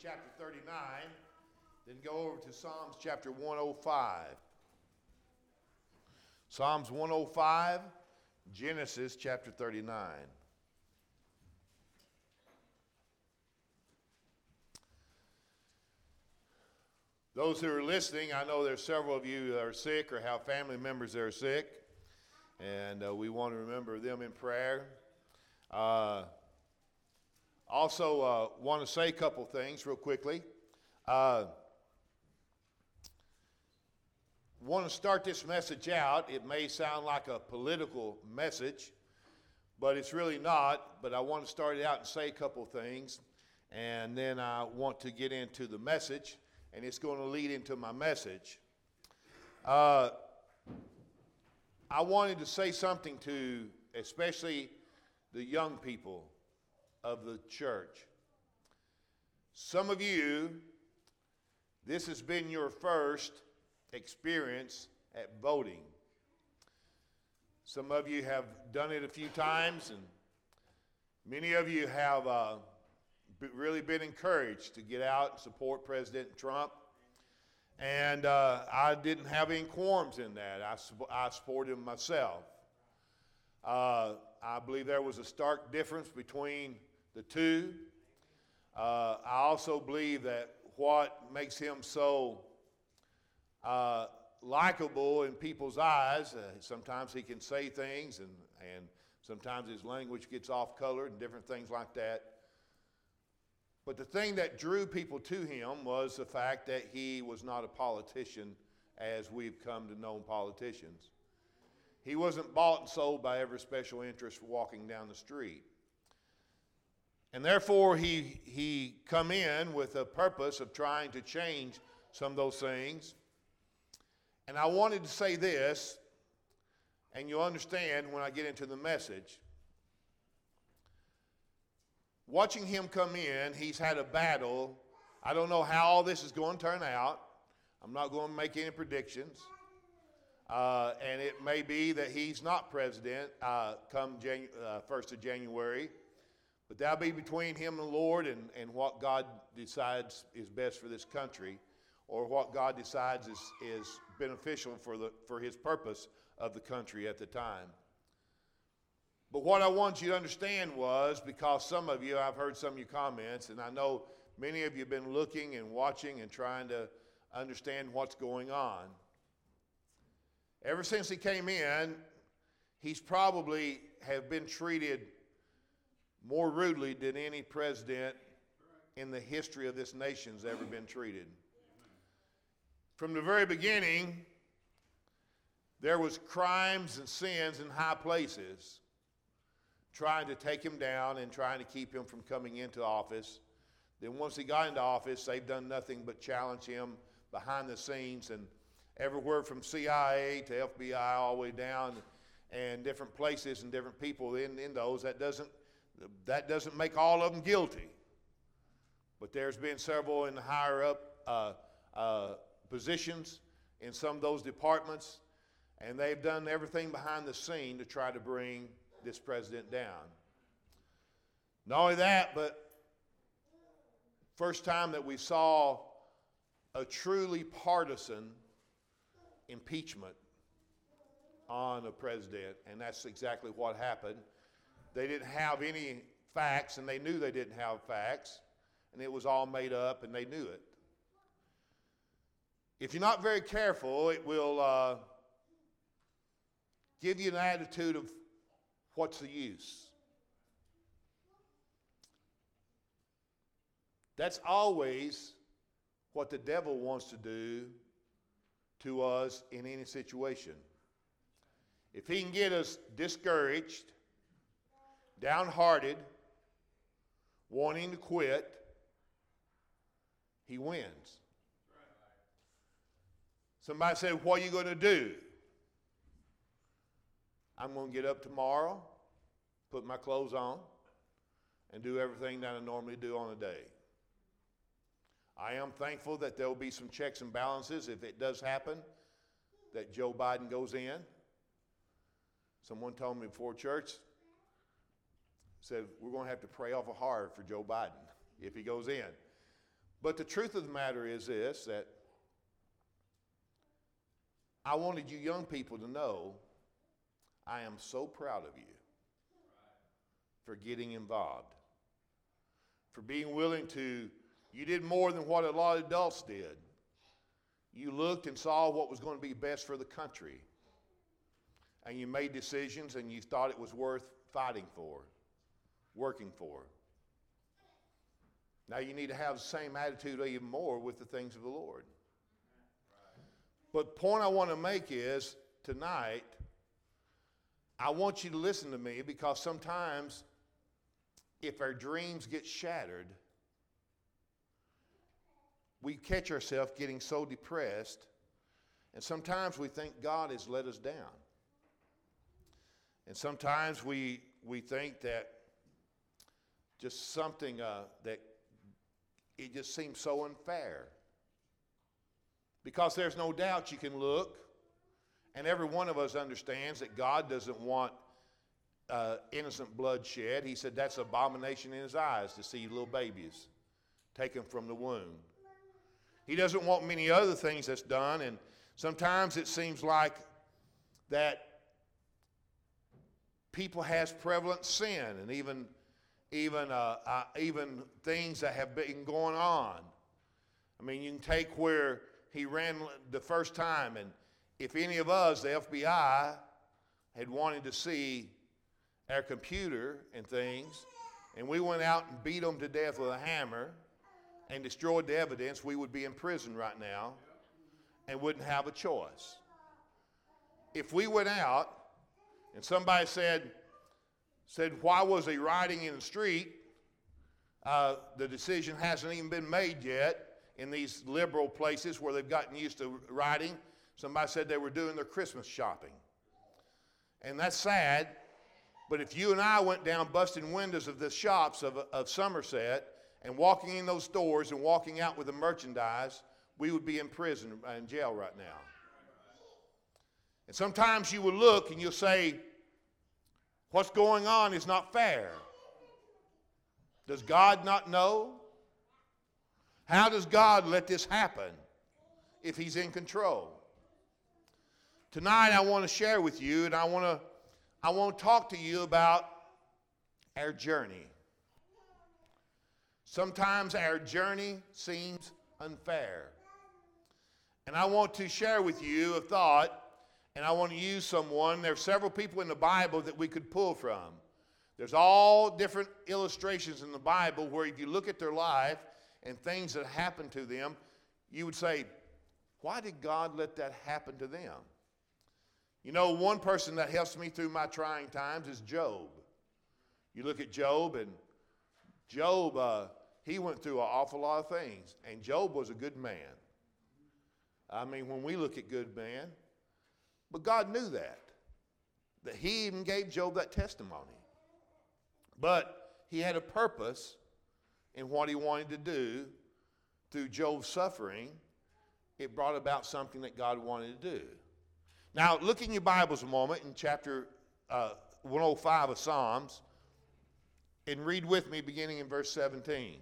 chapter 39, then go over to Psalms chapter 105. Psalms 105, Genesis chapter 39. Those who are listening, I know there's several of you that are sick or have family members that are sick, and we want to remember them in prayer. Also, want to say a couple things real quickly. Want to start this message out. It may sound like a political message, but it's really not. But I want to start it out and say a couple things, and then I want to get into the message, and it's going to lead into my message. I wanted to say something to especially the young people of the church. Some of you, this has been your first experience at voting. Some of you have done it a few times, and many of you have really been encouraged to get out and support President Trump. And I didn't have any quorums in that. I supported him myself. I believe there was a stark difference between the two. I also believe that what makes him so likable in people's eyes, sometimes he can say things and sometimes his language gets off colored and different things like that. But the thing that drew people to him was the fact that he was not a politician as we've come to know politicians. He wasn't bought and sold by every special interest walking down the street. And therefore, he come in with a purpose of trying to change some of those things. And I wanted to say this, and you'll understand when I get into the message. Watching him come in, he's had a battle. I don't know how all this is going to turn out. I'm not going to make any predictions. And it may be that he's not president come 1st of January. But that'll be between him and the Lord and what God decides is best for this country, or what God decides is beneficial for his purpose of the country at the time. But what I want you to understand was, because some of you, I've heard some of your comments, and I know many of you have been looking and watching and trying to understand what's going on. Ever since he came in, he's probably have been treated more rudely than any president in the history of this nation's ever been treated. From the very beginning, there was crimes and sins in high places trying to take him down and trying to keep him from coming into office. Then once he got into office, they've done nothing but challenge him behind the scenes, and everywhere from CIA to FBI all the way down, and different places and different people in those. That doesn't make all of them guilty. But there's been several in the higher up positions in some of those departments, and they've done everything behind the scene to try to bring this president down. Not only that, but first time that we saw a truly partisan impeachment on a president, and that's exactly what happened. They didn't have any facts, and they knew they didn't have facts, and it was all made up, and they knew it. If you're not very careful, it will give you an attitude of what's the use. That's always what the devil wants to do to us in any situation. If he can get us discouraged, downhearted, wanting to quit, he wins. Somebody said, "What are you going to do?" I'm going to get up tomorrow, put my clothes on, and do everything that I normally do on a day. I am thankful that there will be some checks and balances if it does happen, that Joe Biden goes in. Someone told me before church, said we're going to have to pray awful hard for Joe Biden if he goes in. But the truth of the matter is this, that I wanted you young people to know I am so proud of you for getting involved, for being willing to, you did more than what a lot of adults did. You looked and saw what was going to be best for the country, and you made decisions and you thought it was worth fighting for, working for. Now you need to have the same attitude or even more with the things of the Lord. But the point I want to make is, tonight, I want you to listen to me, because sometimes if our dreams get shattered, we catch ourselves getting so depressed, and sometimes we think God has let us down. And sometimes we think that just something that it just seems so unfair. Because there's no doubt you can look, and every one of us understands that God doesn't want innocent blood shed. He said that's abomination in his eyes to see little babies taken from the womb. He doesn't want many other things that's done, and sometimes it seems like that people has prevalent sin, and even things that have been going on. I mean, you can take where he ran the first time, and if any of us, the FBI, had wanted to see our computer and things, and we went out and beat them to death with a hammer and destroyed the evidence, we would be in prison right now and wouldn't have a choice. If we went out and somebody said, why was he riding in the street? The decision hasn't even been made yet in these liberal places where they've gotten used to riding. Somebody said they were doing their Christmas shopping. And that's sad, but if you and I went down busting windows of the shops of Somerset and walking in those stores and walking out with the merchandise, we would be in prison, in jail right now. And sometimes you will look and you'll say, what's going on is not fair. Does God not know? How does God let this happen if he's in control? Tonight I want to share with you, and I want to talk to you about our journey. Sometimes our journey seems unfair. And I want to share with you a thought, and I want to use someone. There are several people in the Bible that we could pull from. There's all different illustrations in the Bible where if you look at their life and things that happened to them, you would say, why did God let that happen to them? You know, one person that helps me through my trying times is Job. You look at Job, and Job, he went through an awful lot of things, and Job was a good man. I mean, when we look at good man, but God knew that he even gave Job that testimony. But he had a purpose in what he wanted to do. Through Job's suffering, it brought about something that God wanted to do. Now, look in your Bibles a moment in chapter 105 of Psalms, and read with me beginning in verse 17.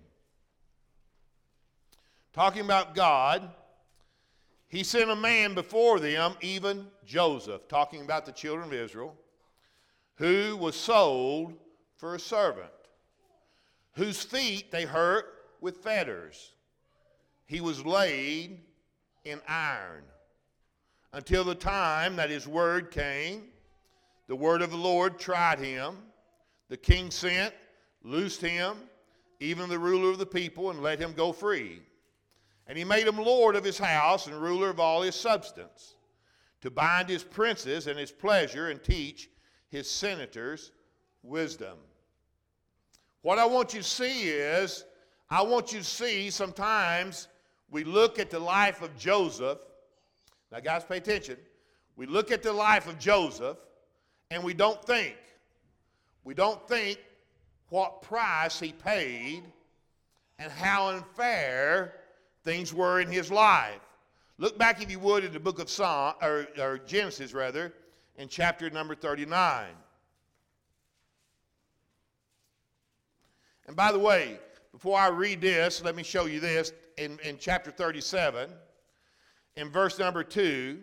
Talking about God, he sent a man before them, even Joseph, talking about the children of Israel, who was sold for a servant, whose feet they hurt with fetters. He was laid in iron until the time that his word came. The word of the Lord tried him. The king sent, loosed him, even the ruler of the people, and let him go free. And he made him lord of his house and ruler of all his substance, to bind his princes and his pleasure and teach his senators wisdom. What I want you to see is, I want you to see sometimes we look at the life of Joseph. Now, guys, pay attention. We look at the life of Joseph, and we don't think. We don't think what price he paid and how unfair things were in his life. Look back, if you would, in the book of Genesis, in chapter number 39. And by the way, before I read this, let me show you this. In chapter 37, in verse number 2,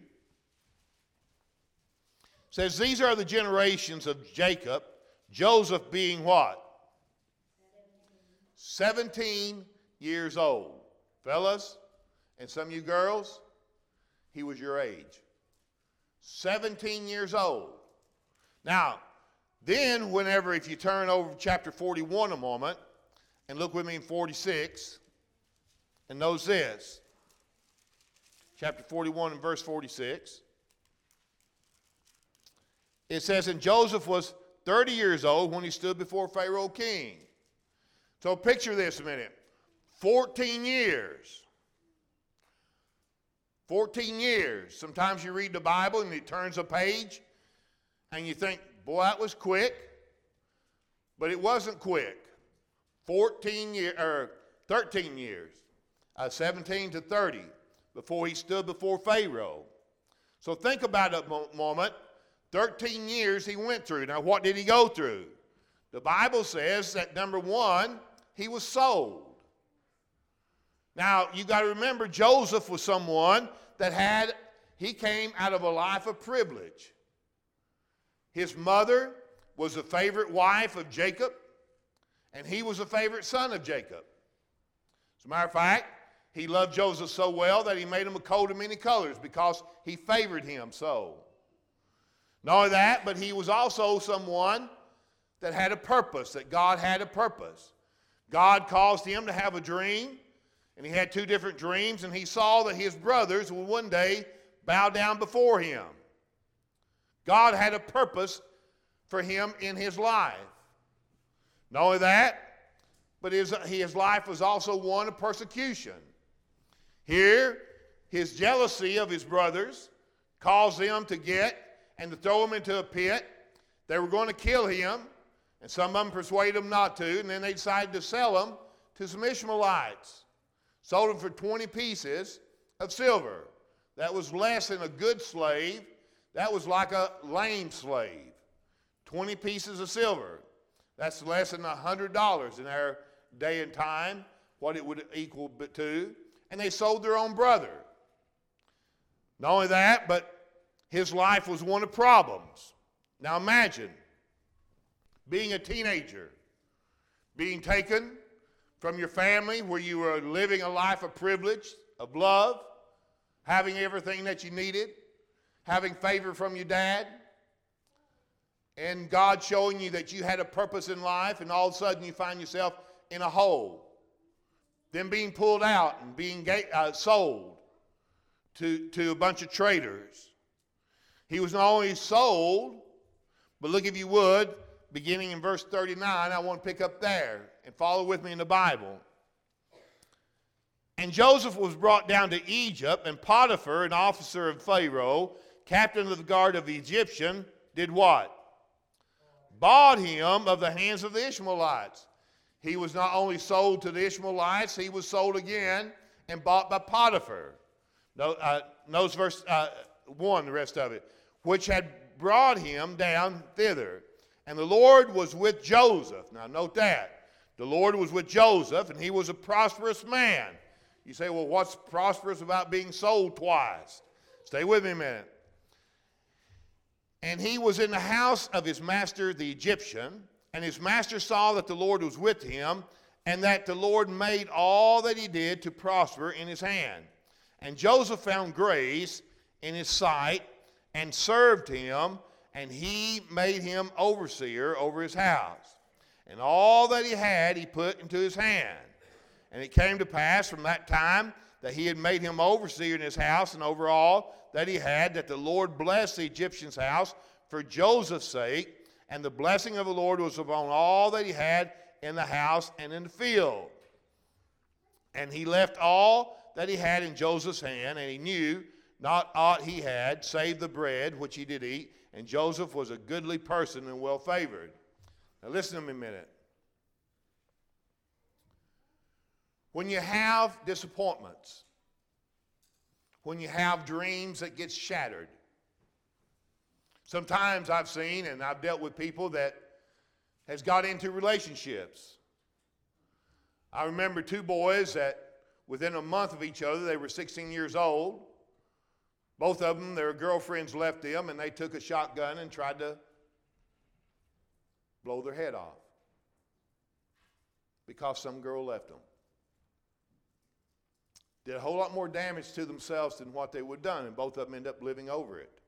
says, these are the generations of Jacob, Joseph being what? 17 years old. Fellas, and some of you girls, he was your age. 17 years old. Now, then whenever, if you turn over to chapter 41 a moment, and look with me in 46, and notice this. Chapter 41 and verse 46. It says, and Joseph was 30 years old when he stood before Pharaoh king. So picture this a minute. 14 years. 14 years. Sometimes you read the Bible and it turns a page and you think, boy, that was quick. But it wasn't quick. 13 years, 17 to 30, before he stood before Pharaoh. So think about it a moment. 13 years he went through. Now, what did he go through? The Bible says that, number one, he was sold. Now, you got to remember, Joseph was someone that he came out of a life of privilege. His mother was a favorite wife of Jacob, and he was a favorite son of Jacob. As a matter of fact, he loved Joseph so well that he made him a coat of many colors because he favored him so. Not only that, but he was also someone that had a purpose, that God had a purpose. God caused him to have a dream, and he had two different dreams, and he saw that his brothers would one day bow down before him. God had a purpose for him in his life. Not only that, but his life was also one of persecution. Here, his jealousy of his brothers caused them to get and to throw him into a pit. They were going to kill him, and some of them persuaded him not to, and then they decided to sell him to some Ishmaelites. Sold him for 20 pieces of silver. That was less than a good slave. That was like a lame slave. 20 pieces of silver. That's less than $100 in our day and time, what it would equal to. And they sold their own brother. Not only that, but his life was one of problems. Now imagine being a teenager, being taken from your family where you were living a life of privilege, of love, having everything that you needed, having favor from your dad, and God showing you that you had a purpose in life, and all of a sudden you find yourself in a hole. Then being pulled out and being sold to a bunch of traders. He was not only sold, but look, if you would, beginning in verse 39, I want to pick up there and follow with me in the Bible. And Joseph was brought down to Egypt, and Potiphar, an officer of Pharaoh, captain of the guard of the Egyptian, did what? Bought him of the hands of the Ishmaelites. He was not only sold to the Ishmaelites, he was sold again and bought by Potiphar. Notice verse 1, the rest of it. Which had brought him down thither. And the Lord was with Joseph. Now note that. The Lord was with Joseph, and he was a prosperous man. You say, well, what's prosperous about being sold twice? Stay with me a minute. And he was in the house of his master, the Egyptian, and his master saw that the Lord was with him, and that the Lord made all that he did to prosper in his hand. And Joseph found grace in his sight, and served him, and he made him overseer over his house. And all that he had he put into his hand. And it came to pass from that time that he had made him overseer in his house and over all that he had, that the Lord blessed the Egyptian's house for Joseph's sake, and the blessing of the Lord was upon all that he had in the house and in the field. And he left all that he had in Joseph's hand, and he knew not aught he had, save the bread which he did eat, and Joseph was a goodly person and well favored. Now listen to me a minute. When you have disappointments, when you have dreams that get shattered, sometimes I've seen and I've dealt with people that has got into relationships I remember two boys that within a month of each other, they were 16 years old. Both of them, their girlfriends left them, and they took a shotgun and tried to blow their head off because some girl left them. Did a whole lot more damage to themselves than what they would have done, and both of them ended up living over it.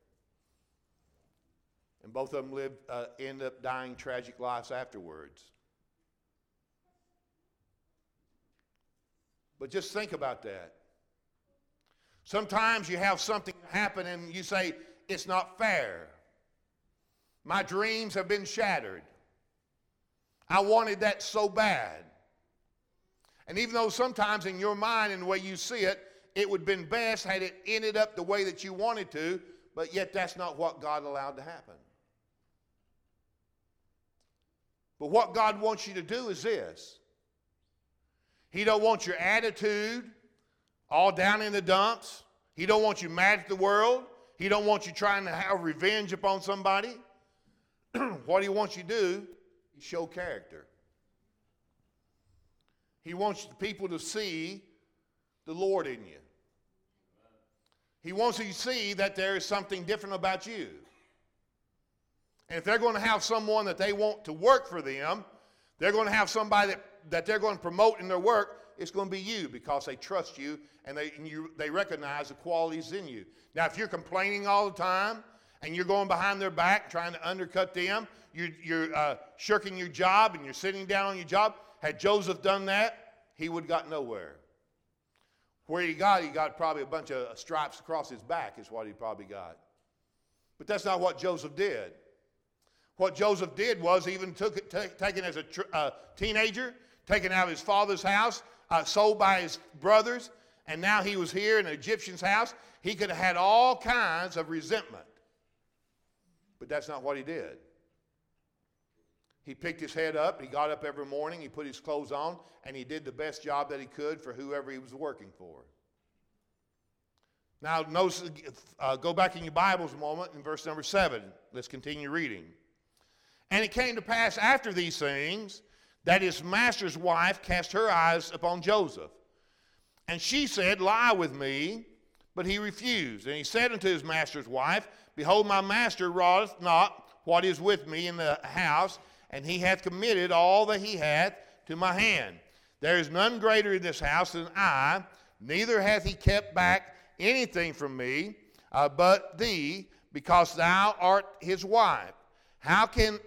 And both of them ended up dying tragic lives afterwards. But just think about that. Sometimes you have something happen and you say, it's not fair. My dreams have been shattered. I wanted that so bad. And even though sometimes in your mind and the way you see it, it would have been best had it ended up the way that you wanted to, but yet that's not what God allowed to happen. But what God wants you to do is this. He don't want your attitude all down in the dumps. He don't want you mad at the world. He don't want you trying to have revenge upon somebody. What he wants you to do is show character. He wants people to see the Lord in you. He wants you to see that there is something different about you. And if they're going to have someone that they want to work for them, they're going to have somebody that they're going to promote in their work, it's going to be you because they trust you and they recognize the qualities in you. Now, if you're complaining all the time and you're going behind their back trying to undercut them, you're shirking your job and you're sitting down on your job, had Joseph done that, he would have got nowhere. Where he got probably a bunch of stripes across his back is what he probably got. But that's not what Joseph did. What Joseph did was even taken as a teenager, taken out of his father's house, sold by his brothers, and now he was here in an Egyptian's house. He could have had all kinds of resentment. But that's not what he did. He picked his head up, he got up every morning, he put his clothes on, and he did the best job that he could for whoever he was working for. Now, notice, go back in your Bibles a moment in verse number 7. Let's continue reading. And it came to pass after these things that his master's wife cast her eyes upon Joseph. And she said, lie with me. But he refused. And he said unto his master's wife, behold, my master wrought not what is with me in the house, and he hath committed all that he hath to my hand. There is none greater in this house than I, neither hath he kept back anything from me, but thee, because thou art his wife. How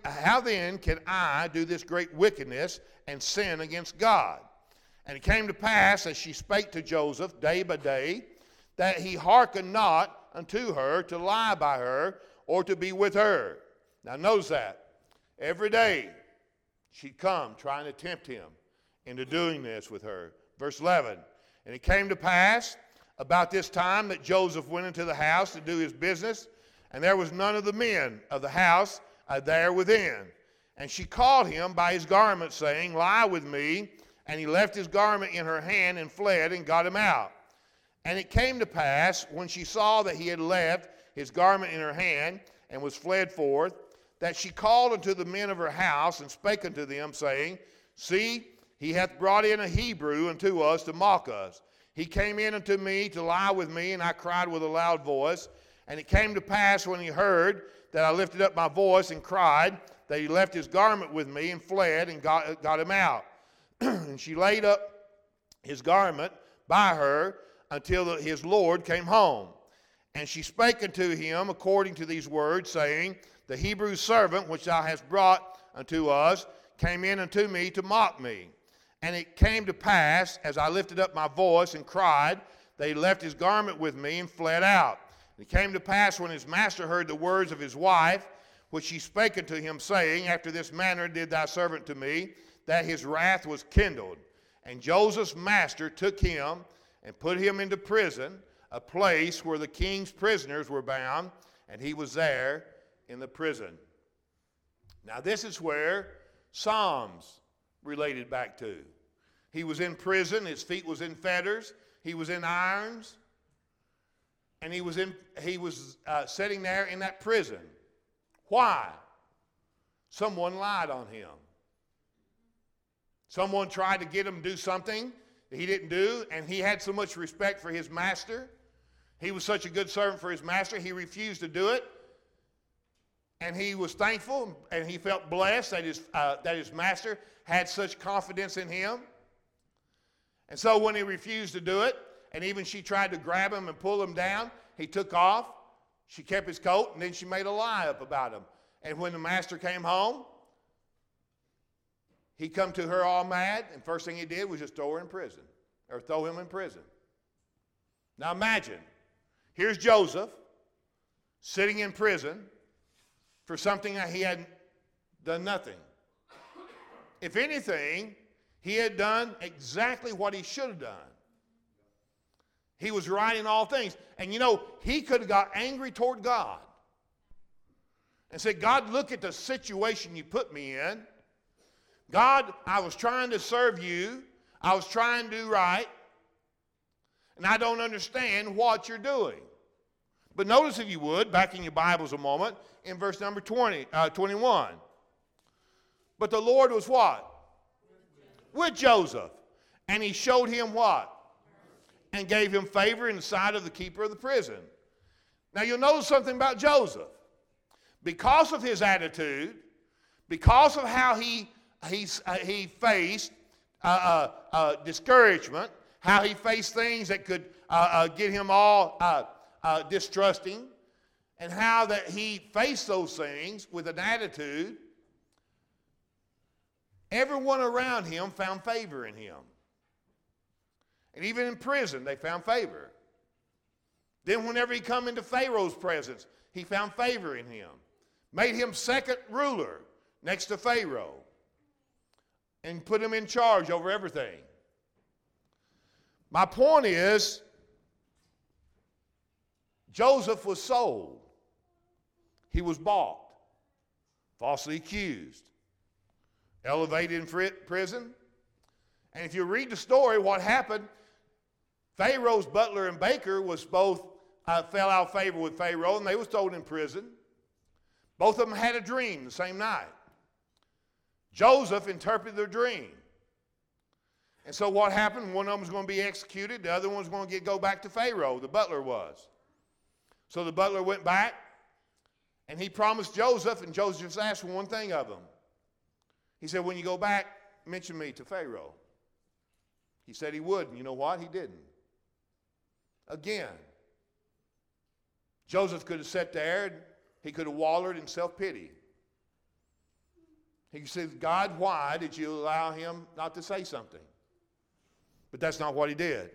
then can I do this great wickedness and sin against God? And it came to pass, as she spake to Joseph day by day, that he hearkened not unto her to lie by her or to be with her. Now notice that. Every day she'd come trying to tempt him into doing this with her. Verse 11, and it came to pass about this time that Joseph went into the house to do his business, and there was none of the men of the house there within. And she called him by his garment, saying, lie with me. And he left his garment in her hand and fled and got him out. And it came to pass, when she saw that he had left his garment in her hand and was fled forth, that she called unto the men of her house and spake unto them, saying, see, he hath brought in a Hebrew unto us to mock us. He came in unto me to lie with me, and I cried with a loud voice. And it came to pass, when he heard that I lifted up my voice and cried, that he left his garment with me and fled and got him out. And she laid up his garment by her until his Lord came home. And she spake unto him according to these words, saying, the Hebrew servant which thou hast brought unto us came in unto me to mock me. And it came to pass, as I lifted up my voice and cried, that he left his garment with me and fled out. And it came to pass, when his master heard the words of his wife, which she spake unto him, saying, after this manner did thy servant to me, that his wrath was kindled. And Joseph's master took him and put him into prison, a place where the king's prisoners were bound, and he was there in the prison. Now this is where Psalms related back to. He was in prison, his feet was in fetters, he was in irons, and he was sitting there in that prison. Why? Someone lied on him. Someone tried to get him to do something that he didn't do, and he had so much respect for his master. He was such a good servant for his master, he refused to do it. And he was thankful, and he felt blessed that his master had such confidence in him. And so when he refused to do it, and even she tried to grab him and pull him down, he took off. She kept his coat, and then she made a lie up about him. And when the master came home, he come to her all mad, and first thing he did was just throw her in prison, or throw him in prison. Now imagine, here's Joseph sitting in prison for something that he had done nothing. If anything, he had done exactly what he should have done. He was right in all things. And you know, he could have got angry toward God and said, God, look at the situation you put me in. God, I was trying to serve you. I was trying to do right. And I don't understand what you're doing. But notice, if you would, back in your Bibles a moment, in verse number 21. But the Lord was what? With Joseph. And he showed him what? And gave him favor in the sight of the keeper of the prison. Now you'll notice something about Joseph. Because of his attitude, because of how he faced discouragement, how he faced things that could get him all distrusting, and how that he faced those things with an attitude, everyone around him found favor in him. And even in prison, they found favor. Then whenever he come into Pharaoh's presence, he found favor in him. Made him second ruler next to Pharaoh. And put him in charge over everything. My point is, Joseph was sold. He was bought. Falsely accused. Elevated in prison. And if you read the story, what happened, Pharaoh's butler and baker was both fell out of favor with Pharaoh, and they was thrown in prison. Both of them had a dream the same night. Joseph interpreted their dream. And so what happened? One of them was going to be executed. The other one was going to go back to Pharaoh. The butler was. So the butler went back, and he promised Joseph, and Joseph just asked for one thing of him. He said, when you go back, mention me to Pharaoh. He said he would, and you know what? He didn't. Again, Joseph could have sat there, and he could have wallowed in self-pity. He said, God, why did you allow him not to say something? But that's not what he did.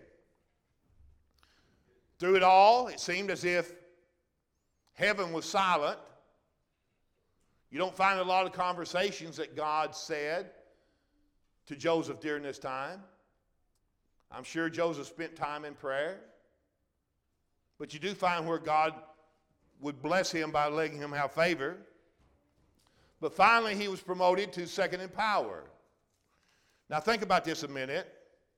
Through it all, it seemed as if heaven was silent. You don't find a lot of conversations that God said to Joseph during this time. I'm sure Joseph spent time in prayer. But you do find where God would bless him by letting him have favor. But finally, he was promoted to second in power. Now think about this a minute.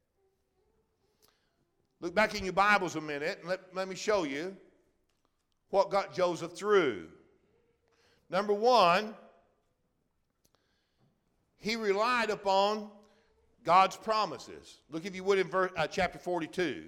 Look back in your Bibles a minute, and let me show you what got Joseph through. Number one, he relied upon God's promises. Look, if you would, in chapter 42.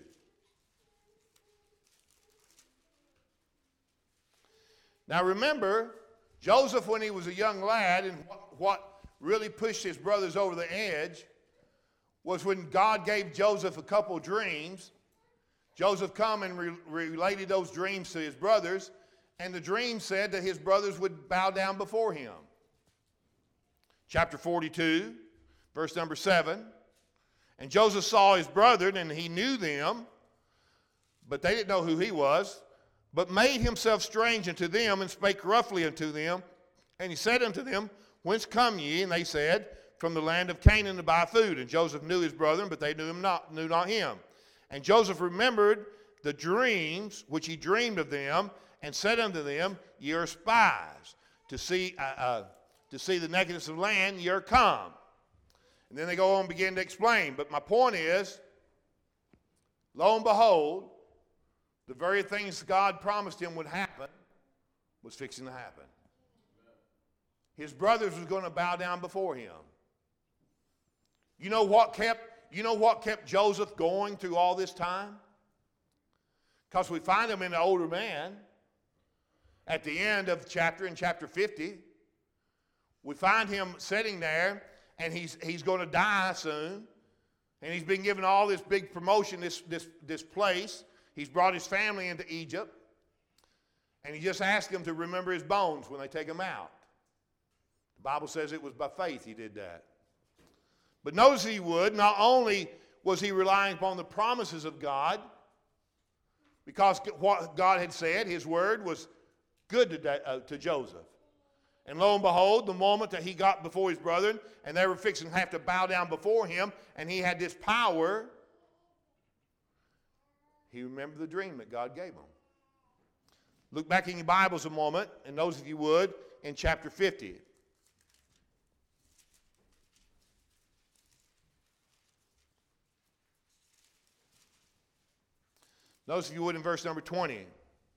Now remember, Joseph, when he was a young lad, and what really pushed his brothers over the edge was when God gave Joseph a couple dreams. Joseph come and related those dreams to his brothers, and the dream said that his brothers would bow down before him. Chapter 42, verse number 7. And Joseph saw his brethren, and he knew them, but they didn't know who he was, but made himself strange unto them, and spake roughly unto them. And he said unto them, Whence come ye? And they said, From the land of Canaan to buy food. And Joseph knew his brethren, but they knew not him. And Joseph remembered the dreams which he dreamed of them, and said unto them, Ye are spies, to see the nakedness of land, ye are come. And then they go on and begin to explain. But my point is, lo and behold, the very things God promised him would happen was fixing to happen. His brothers was going to bow down before him. You know what kept Joseph going through all this time? Because we find him an older man at the end of the chapter, in chapter 50. We find him sitting there, and he's going to die soon. And he's been given all this big promotion, this place. He's brought his family into Egypt. And he just asked them to remember his bones when they take him out. The Bible says it was by faith he did that. But notice he would, not only was he relying upon the promises of God, because what God had said, his word, was good to Joseph. And lo and behold, the moment that he got before his brethren, and they were fixing to have to bow down before him, and he had this power, he remembered the dream that God gave him. Look back in your Bibles a moment, and those of you would, in chapter 50. Those of you would in verse number 20.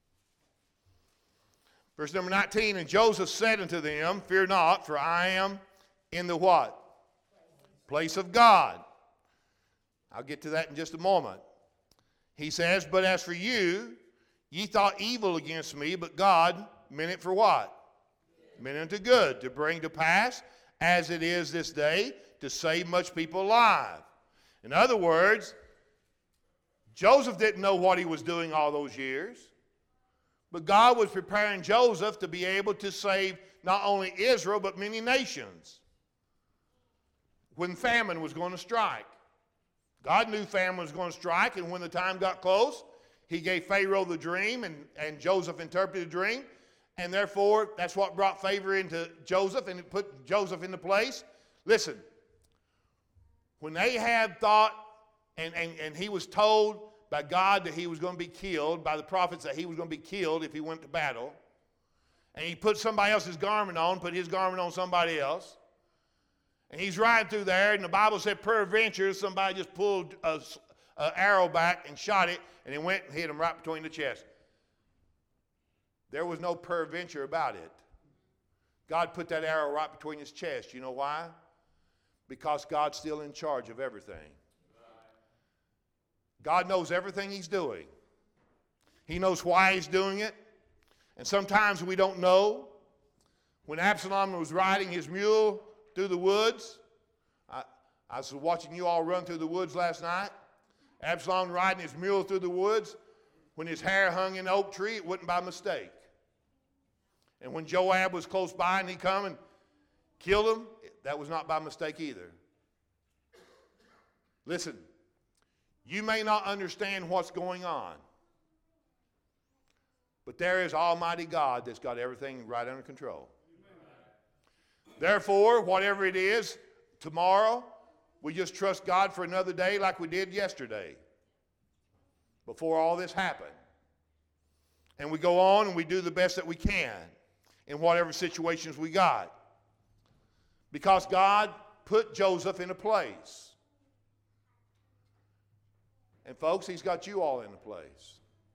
Verse number 19, and Joseph said unto them, fear not, for I am in the what? Place of God. I'll get to that in just a moment. He says, but as for you, ye thought evil against me, but God meant it for what? Meant it to good, to bring to pass, as it is this day, to save much people alive. In other words, Joseph didn't know what he was doing all those years, but God was preparing Joseph to be able to save not only Israel, but many nations when famine was going to strike. God knew famine was going to strike, and when the time got close, he gave Pharaoh the dream, and Joseph interpreted the dream, and therefore that's what brought favor into Joseph, and it put Joseph into place. Listen, when Ahab thought, and he was told by God that he was going to be killed, by the prophets that he was going to be killed if he went to battle, and he put somebody else's garment on, put his garment on somebody else, and he's riding through there, and the Bible said peradventure somebody just pulled an arrow back and shot it, and it went and hit him right between the chest. There was no peradventure about it. God put that arrow right between his chest. You know why? Because God's still in charge of everything. God knows everything he's doing. He knows why he's doing it. And sometimes we don't know. When Absalom was riding his mule through the woods, I was watching you all run through the woods last night. Absalom riding his mule through the woods. When his hair hung in the oak tree, it wasn't by mistake. And when Joab was close by and he come and killed him, that was not by mistake either. Listen, you may not understand what's going on, but there is Almighty God that's got everything right under control. Therefore, whatever it is, tomorrow, we just trust God for another day like we did yesterday before all this happened. And we go on and we do the best that we can in whatever situations we got. Because God put Joseph in a place. And folks, he's got you all in a place.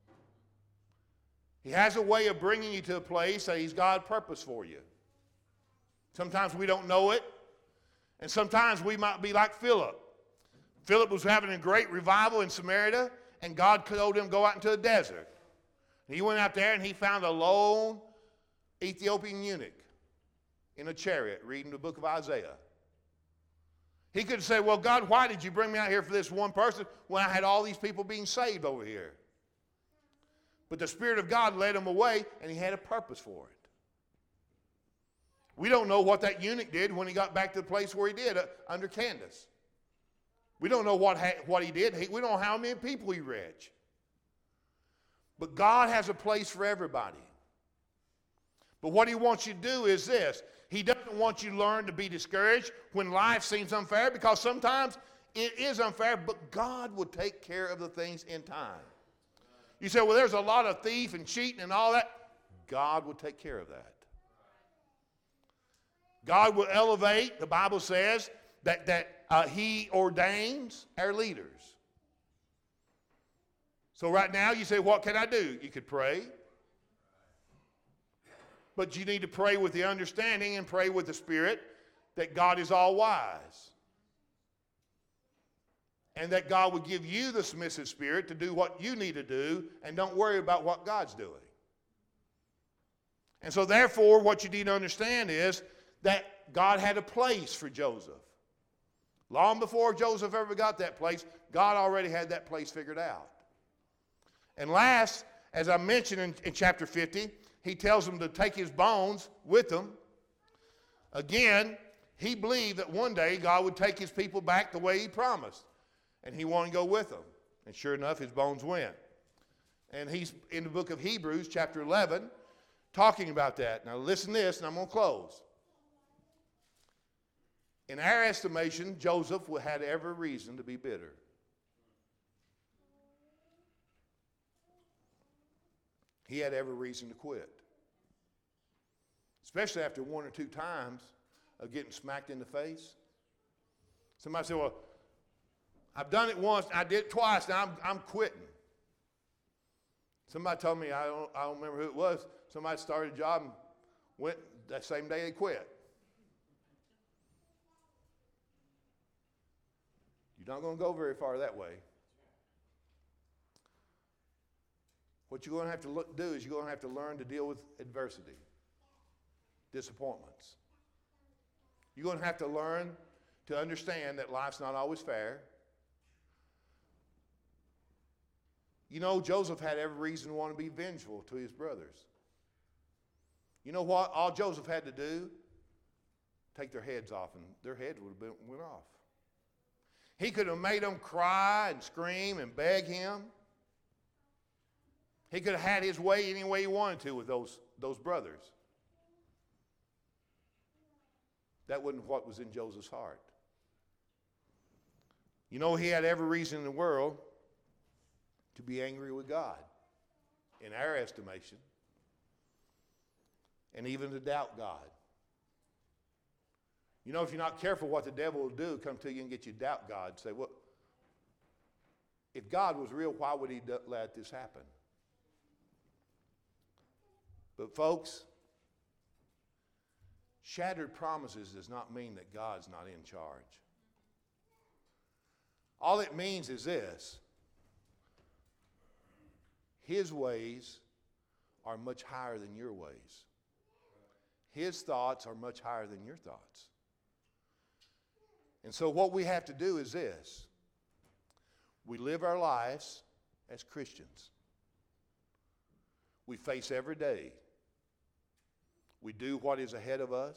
He has a way of bringing you to a place that he's got a purpose for you. Sometimes we don't know it. And sometimes we might be like Philip. Philip was having a great revival in Samaria, and God told him to go out into the desert. And he went out there and he found a lone Ethiopian eunuch in a chariot reading the book of Isaiah. He could say, well, God, why did you bring me out here for this one person when I had all these people being saved over here? But the Spirit of God led him away, and he had a purpose for it. We don't know what that eunuch did when he got back to the place where he did, under Candace. We don't know what he did. We don't know how many people he reached. But God has a place for everybody. But what he wants you to do is this. He doesn't want you to learn to be discouraged when life seems unfair, because sometimes it is unfair, but God will take care of the things in time. You say, well, there's a lot of thief and cheating and all that. God will take care of that. God will elevate, the Bible says, that he ordains our leaders. So right now you say, what can I do? You could pray. But you need to pray with the understanding and pray with the Spirit that God is all wise. And that God would give you the submissive spirit to do what you need to do and don't worry about what God's doing. And so therefore, what you need to understand is that God had a place for Joseph. Long before Joseph ever got that place, God already had that place figured out. And last, as I mentioned in chapter 50, he tells them to take his bones with them. Again, he believed that one day God would take his people back the way he promised. And he wanted to go with them. And sure enough, his bones went. And he's in the book of Hebrews, chapter 11, talking about that. Now listen to this, and I'm going to close. In our estimation, Joseph had every reason to be bitter. He had every reason to quit. Especially after one or two times of getting smacked in the face. Somebody said, well, I've done it once, I did it twice, now I'm quitting. Somebody told me, I don't remember who it was, somebody started a job and went that same day they quit. You're not going to go very far that way. What you're going to have to do is you're going to have to learn to deal with adversity, disappointments. You're going to have to learn to understand that life's not always fair. You know, Joseph had every reason to want to be vengeful to his brothers. You know what? All Joseph had to do, take their heads off, and their heads would have went off. He could have made them cry and scream and beg him. He could have had his way any way he wanted to with those brothers. That wasn't what was in Joseph's heart. You know, he had every reason in the world to be angry with God, in our estimation, and even to doubt God. You know, if you're not careful, what the devil will do, come to you and get you to doubt God. Say, well, if God was real, why would he let this happen? But folks, shattered promises does not mean that God's not in charge. All it means is this: his ways are much higher than your ways. His thoughts are much higher than your thoughts. And so what we have to do is this: we live our lives as Christians. We face every day. We do what is ahead of us.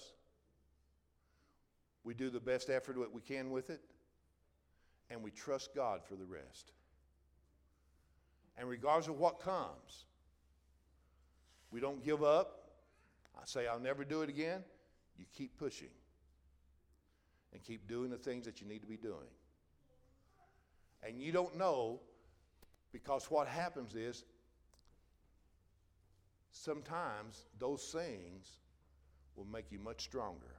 We do the best effort that we can with it. And we trust God for the rest. And regardless of what comes, we don't give up. I say, I'll never do it again. You keep pushing. And keep doing the things that you need to be doing. And you don't know, because what happens is, sometimes those things will make you much stronger.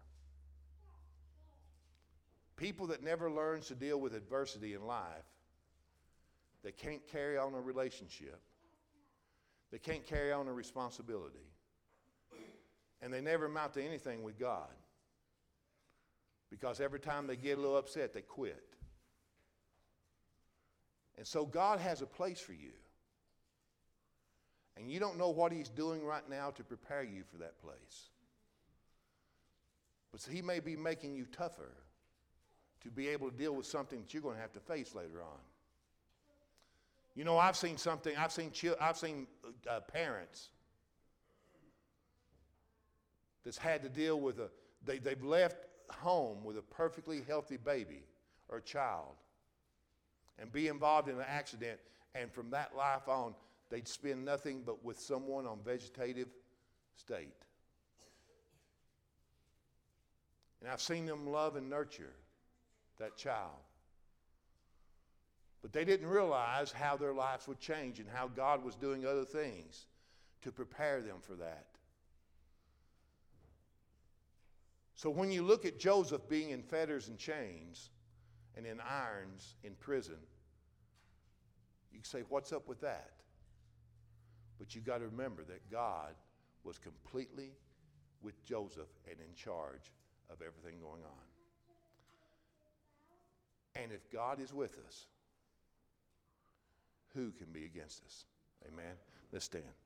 People that never learns to deal with adversity in life, they can't carry on a relationship. They can't carry on a responsibility. And they never amount to anything with God. Because every time they get a little upset, they quit. And so God has a place for you. And you don't know what he's doing right now to prepare you for that place. But he may be making you tougher to be able to deal with something that you're going to have to face later on. You know, I've seen parents that's had to deal with they've left home with a perfectly healthy baby or child and be involved in an accident, and from that life on, they'd spend nothing but with someone on vegetative state. And I've seen them love and nurture that child. But they didn't realize how their lives would change and how God was doing other things to prepare them for that. So when you look at Joseph being in fetters and chains and in irons in prison, you can say, what's up with that? But you've got to remember that God was completely with Joseph and in charge of everything going on. And if God is with us, who can be against us? Amen. Let's stand.